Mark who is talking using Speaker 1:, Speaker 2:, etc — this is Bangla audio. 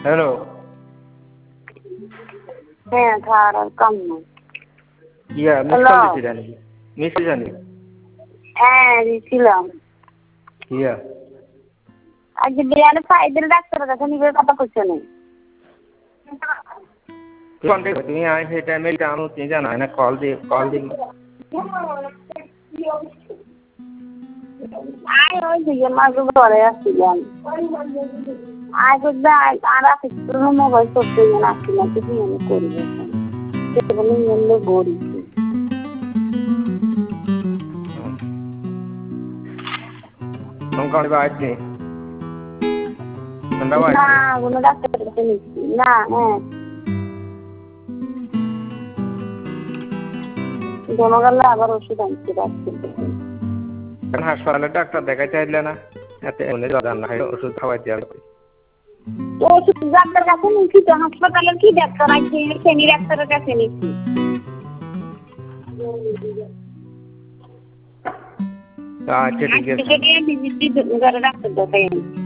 Speaker 1: হ্যালো।
Speaker 2: হ্যাঁ খাওয়ার আর কাম নাই।
Speaker 1: ইয়া মিস কল দিছি নাকি? মিস জানি।
Speaker 2: হ্যাঁ দিছিলাম।
Speaker 1: ইয়া
Speaker 2: আজ বিয়ানে ফাইদের ডাক্তারের কাছে নিবে কথা কইছে না।
Speaker 1: তুমি আই সেই টাইমে জানো তুমি জানা না কল দি
Speaker 2: আয় ওই দিকে মাঝে ঘরে আসছিলাম। আয় বুঝবে আর আসছিল মোবাইল করতে গিয়ে আসছিলাম তো বিয়ানে করবে সেগুলো নিয়ে গড়ি
Speaker 1: সংকট বাজছে ঠান্ডা
Speaker 2: না
Speaker 1: বাজছে
Speaker 2: কোনো ডাক্তারের কাছে নিচ্ছি না। হ্যাঁ জমা গেলে আবার ওষুধ আনতে পারছি
Speaker 1: হাসপাতালে ডাক্তার দেখাইতে আসলে না এতে ওষুধ খাওয়াইতে হবে
Speaker 2: ওষুধ ডাক্তার কাছে নিচ্ছি তো হাসপাতালের কি ডাক্তার আছে সেনি ডাক্তারের কাছে নিচ্ছি।
Speaker 1: আচ্ছা ঠিক আছে
Speaker 2: ডাক্তার দেখাই